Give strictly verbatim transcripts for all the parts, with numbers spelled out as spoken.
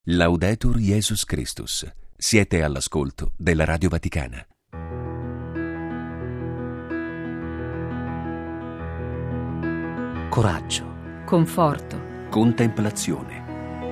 Laudetur Jesus Christus. Siete all'ascolto della Radio Vaticana. Coraggio, conforto, Contemplazione.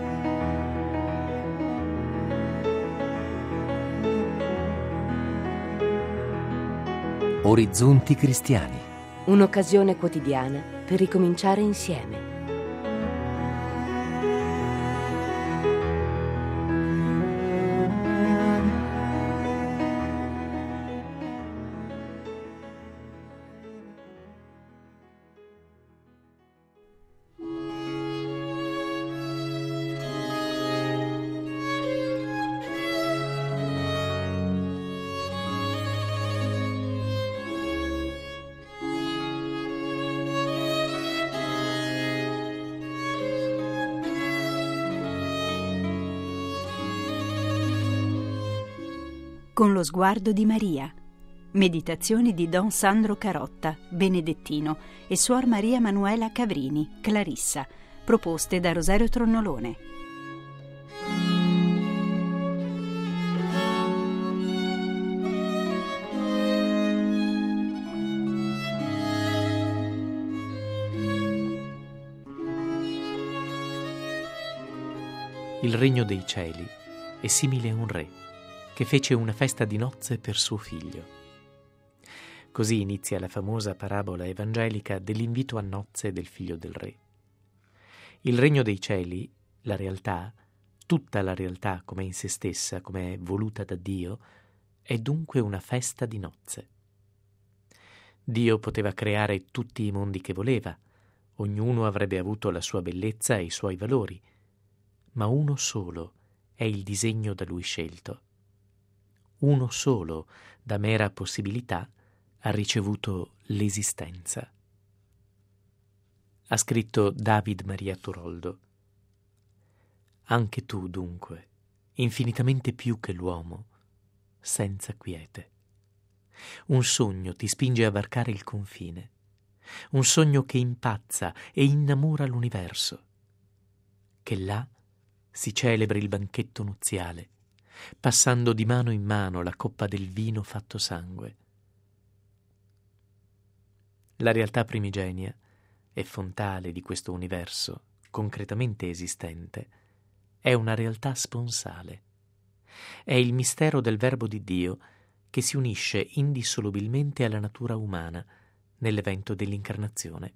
orizzonti cristiani. Un'occasione quotidiana per ricominciare insieme. Con lo sguardo di Maria. Meditazioni di Don Sandro Carotta, benedettino, e Suor Maria Manuela Cavrini, clarissa, proposte da Rosario Tronnolone. Il regno dei cieli è simile a un re che fece una festa di nozze per suo figlio. Così inizia la famosa parabola evangelica dell'invito a nozze del figlio del re. Il regno dei cieli, la realtà, tutta la realtà come è in se stessa, come è voluta da Dio, è dunque una festa di nozze. Dio poteva creare tutti i mondi che voleva, ognuno avrebbe avuto la sua bellezza e i suoi valori, ma uno solo è il disegno da lui scelto. Uno solo, da mera possibilità, ha ricevuto l'esistenza. Ha scritto David Maria Turoldo. Anche tu, dunque, infinitamente più che l'uomo, senza quiete. Un sogno ti spinge a varcare il confine, un sogno che impazza e innamora l'universo, che là si celebri il banchetto nuziale, passando di mano in mano la coppa del vino fatto sangue. La realtà primigenia e fontale di questo universo, concretamente esistente, è una realtà sponsale. È il mistero del Verbo di Dio che si unisce indissolubilmente alla natura umana nell'evento dell'incarnazione.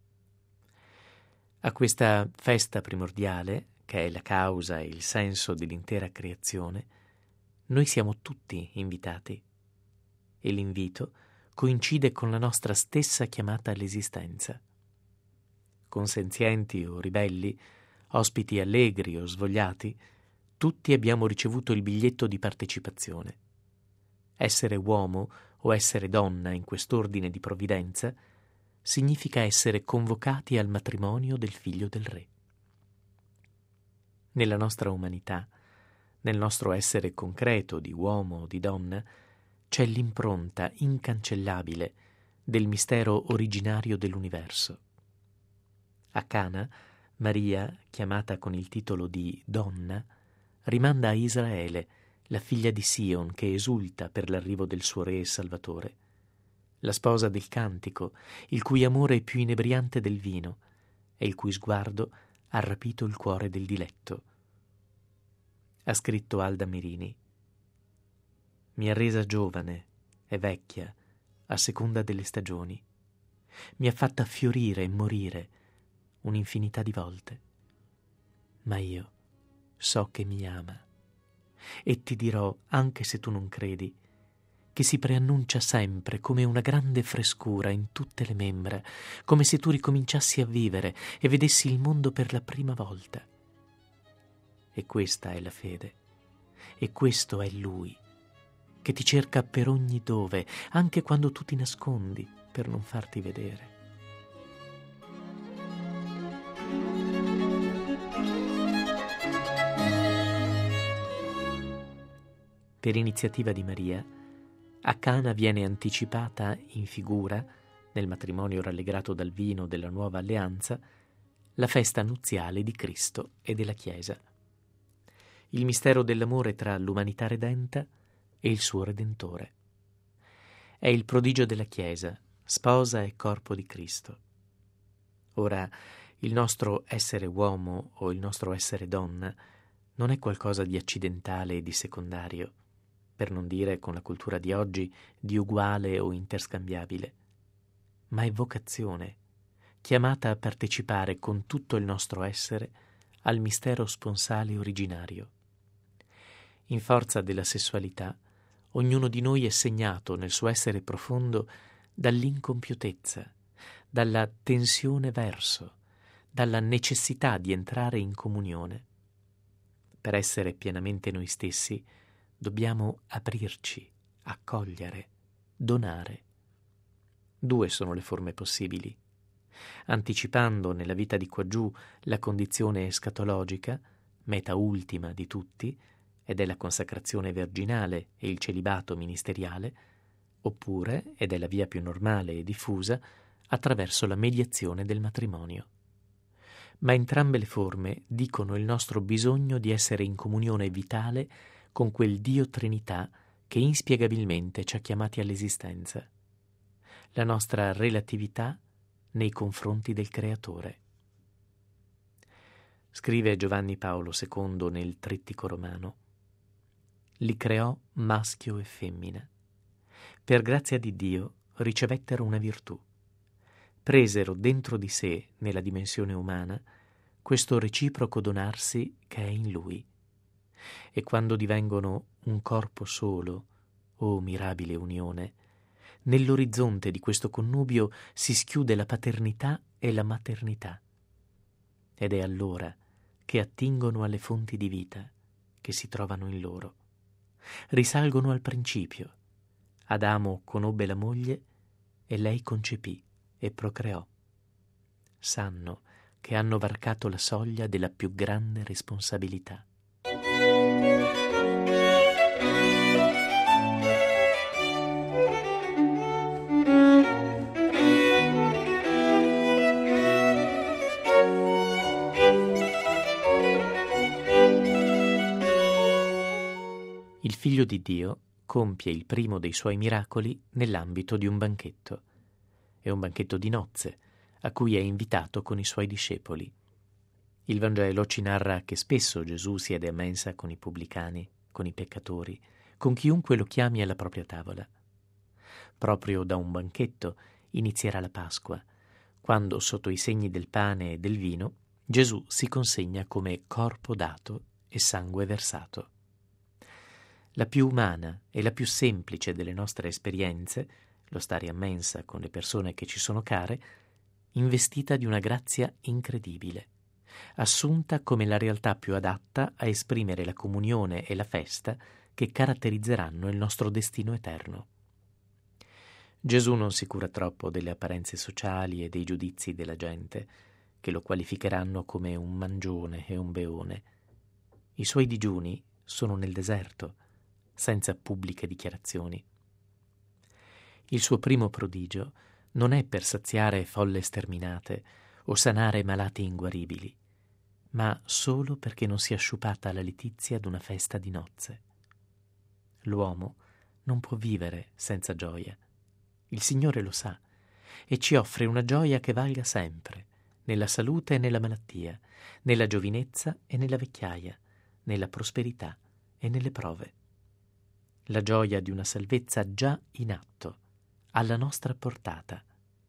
A questa festa primordiale, che è la causa e il senso dell'intera creazione, noi siamo tutti invitati e l'invito coincide con la nostra stessa chiamata all'esistenza. Consenzienti o ribelli, ospiti allegri o svogliati, tutti abbiamo ricevuto il biglietto di partecipazione. Essere uomo o essere donna in quest'ordine di provvidenza significa essere convocati al matrimonio del figlio del re. Nella nostra umanità, nel nostro essere concreto di uomo o di donna, c'è l'impronta incancellabile del mistero originario dell'universo. A Cana, Maria, chiamata con il titolo di donna, rimanda a Israele, la figlia di Sion che esulta per l'arrivo del suo re e salvatore, la sposa del cantico, il cui amore è più inebriante del vino e il cui sguardo ha rapito il cuore del diletto. Ha scritto Alda Merini: mi ha resa giovane e vecchia a seconda delle stagioni, mi ha fatta fiorire e morire un'infinità di volte, ma io so che mi ama e ti dirò, anche se tu non credi, che si preannuncia sempre come una grande frescura in tutte le membra, come se tu ricominciassi a vivere e vedessi il mondo per la prima volta. E questa è la fede, e questo è Lui, che ti cerca per ogni dove, anche quando tu ti nascondi per non farti vedere. Per iniziativa di Maria, a Cana viene anticipata in figura, nel matrimonio rallegrato dal vino della nuova alleanza, la festa nuziale di Cristo e della Chiesa. il mistero dell'amore tra l'umanità redenta e il suo Redentore. È il prodigio della Chiesa, sposa e corpo di Cristo. Ora, il nostro essere uomo o il nostro essere donna non è qualcosa di accidentale e di secondario, per non dire, con la cultura di oggi, di uguale o interscambiabile, ma è vocazione, chiamata a partecipare con tutto il nostro essere al mistero sponsale originario. In forza della sessualità, ognuno di noi è segnato nel suo essere profondo dall'incompiutezza, dalla tensione verso, dalla necessità di entrare in comunione. Per essere pienamente noi stessi, dobbiamo aprirci, accogliere, donare. Due sono le forme possibili. Anticipando nella vita di quaggiù la condizione escatologica, meta ultima di tutti, ed è la consacrazione virginale e il celibato ministeriale, oppure, ed è la via più normale e diffusa, attraverso la mediazione del matrimonio. Ma entrambe le forme dicono il nostro bisogno di essere in comunione vitale con quel Dio Trinità che inspiegabilmente ci ha chiamati all'esistenza, la nostra relatività nei confronti del Creatore. Scrive Giovanni Paolo secondo nel Trittico Romano: li creò maschio e femmina. Per grazia di Dio ricevettero una virtù. Presero dentro di sé, nella dimensione umana, questo reciproco donarsi che è in Lui. E quando divengono un corpo solo, oh mirabile unione, nell'orizzonte di questo connubio si schiude la paternità e la maternità. Ed è allora che attingono alle fonti di vita che si trovano in loro. Risalgono al principio. Adamo conobbe la moglie e lei concepì e procreò. Sanno che hanno varcato la soglia della più grande responsabilità. Il Figlio di Dio compie il primo dei suoi miracoli nell'ambito di un banchetto. È un banchetto di nozze, a cui è invitato con i suoi discepoli. Il Vangelo ci narra che spesso Gesù siede a mensa con i pubblicani, con i peccatori, con chiunque lo chiami alla propria tavola. Proprio da un banchetto inizierà la Pasqua, quando, sotto i segni del pane e del vino, Gesù si consegna come corpo dato e sangue versato. La più umana e la più semplice delle nostre esperienze, lo stare a mensa con le persone che ci sono care, investita di una grazia incredibile, assunta come la realtà più adatta a esprimere la comunione e la festa che caratterizzeranno il nostro destino eterno. Gesù non si cura troppo delle apparenze sociali e dei giudizi della gente, che lo qualificheranno come un mangione e un beone. I suoi digiuni sono nel deserto, senza pubbliche dichiarazioni. Il suo primo prodigio non è per saziare folle sterminate o sanare malati inguaribili, ma solo perché non sia sciupata la letizia d'una festa di nozze. L'uomo non può vivere senza gioia. Il Signore lo sa e ci offre una gioia che valga sempre, nella salute e nella malattia, nella giovinezza e nella vecchiaia, nella prosperità e nelle prove. La gioia di una salvezza già in atto, alla nostra portata.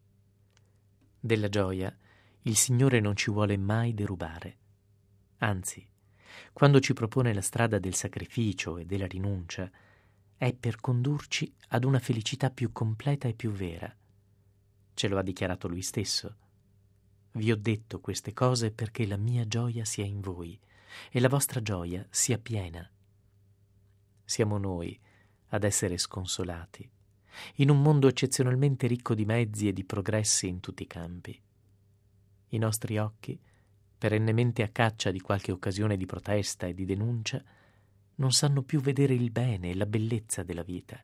Della gioia il Signore non ci vuole mai derubare. Anzi, quando ci propone la strada del sacrificio e della rinuncia, è per condurci ad una felicità più completa e più vera. Ce lo ha dichiarato Lui stesso. Vi ho detto queste cose perché la mia gioia sia in voi e la vostra gioia sia piena. Siamo noi ad essere sconsolati, in un mondo eccezionalmente ricco di mezzi e di progressi in tutti i campi. I nostri occhi, perennemente a caccia di qualche occasione di protesta e di denuncia, non sanno più vedere il bene e la bellezza della vita.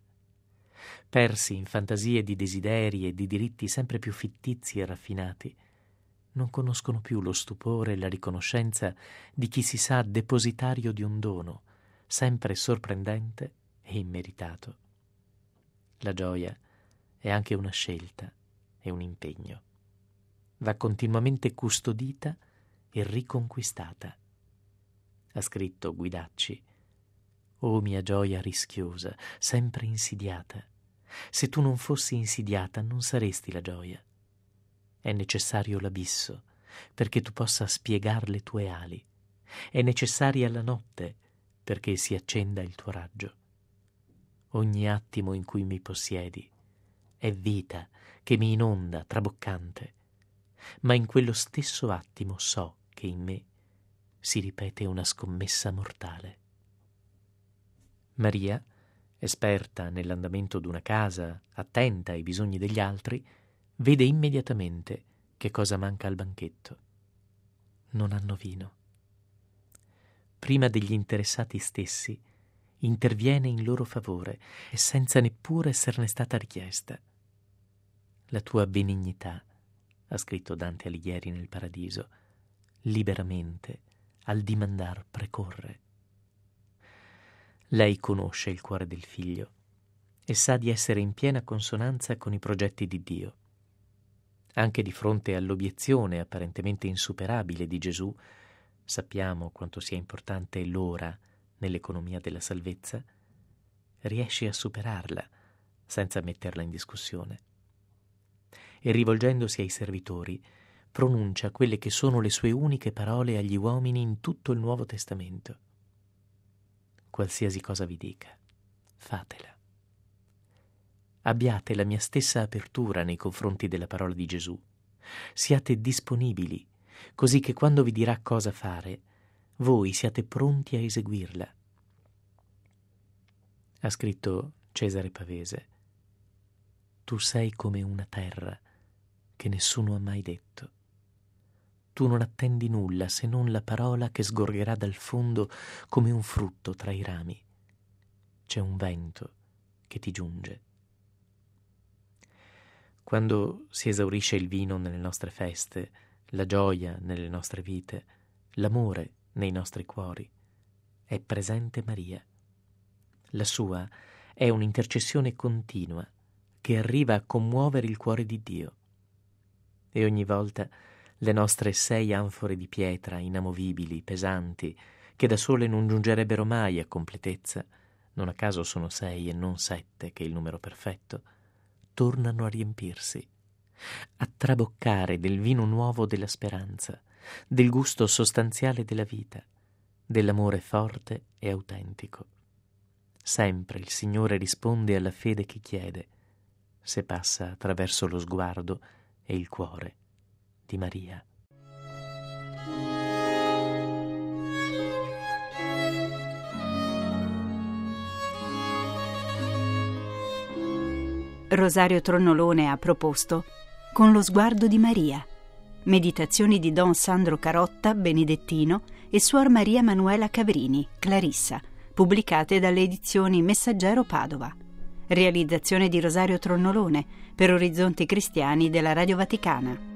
Persi in fantasie di desideri e di diritti sempre più fittizi e raffinati, non conoscono più lo stupore e la riconoscenza di chi si sa depositario di un dono, sempre sorprendente e immeritato. La gioia è anche una scelta e un impegno. Va continuamente custodita e riconquistata. Ha scritto Guidacci: «O mia gioia rischiosa, sempre insidiata, se tu non fossi insidiata non saresti la gioia. È necessario l'abisso perché tu possa spiegar le tue ali. È necessaria la notte perché si accenda il tuo raggio. Ogni attimo in cui mi possiedi è vita che mi inonda traboccante, ma in quello stesso attimo so che in me si ripete una scommessa mortale». Maria, esperta nell'andamento d'una casa, attenta ai bisogni degli altri, vede immediatamente che cosa manca al banchetto. Non hanno vino. Prima degli interessati stessi, interviene in loro favore e senza neppure esserne stata richiesta. La tua benignità, ha scritto Dante Alighieri nel Paradiso, liberamente al dimandar precorre. Lei conosce il cuore del figlio e sa di essere in piena consonanza con i progetti di Dio. Anche di fronte all'obiezione apparentemente insuperabile di Gesù, sappiamo quanto sia importante l'ora nell'economia della salvezza, riesce a superarla senza metterla in discussione. E rivolgendosi ai servitori, pronuncia quelle che sono le sue uniche parole agli uomini in tutto il Nuovo Testamento: qualsiasi cosa vi dica, fatela. Abbiate la mia stessa apertura nei confronti della parola di Gesù. Siate disponibili, così che quando vi dirà cosa fare, voi siate pronti a eseguirla. Ha scritto Cesare Pavese: tu sei come una terra che nessuno ha mai detto. Tu non attendi nulla se non la parola che sgorgerà dal fondo come un frutto tra i rami. C'è un vento che ti giunge. Quando si esaurisce il vino nelle nostre feste, la gioia nelle nostre vite, l'amore nei nostri cuori, è presente Maria. La sua è un'intercessione continua che arriva a commuovere il cuore di Dio. E ogni volta le nostre sei anfore di pietra inamovibili, pesanti, che da sole non giungerebbero mai a completezza, non a caso sono sei e non sette, che è il numero perfetto, tornano a riempirsi, a traboccare del vino nuovo della speranza, del gusto sostanziale della vita, dell'amore forte e autentico. Sempre il Signore risponde alla fede che chiede, se passa attraverso lo sguardo e il cuore di Maria. Rosario Tronnolone ha proposto Con lo sguardo di Maria, meditazioni di Don Sandro Carotta, benedettino, e Suor Maria Manuela Cavrini, clarissa, pubblicate dalle edizioni Messaggero Padova. Realizzazione di Rosario Tronnolone per Orizzonti Cristiani della Radio Vaticana.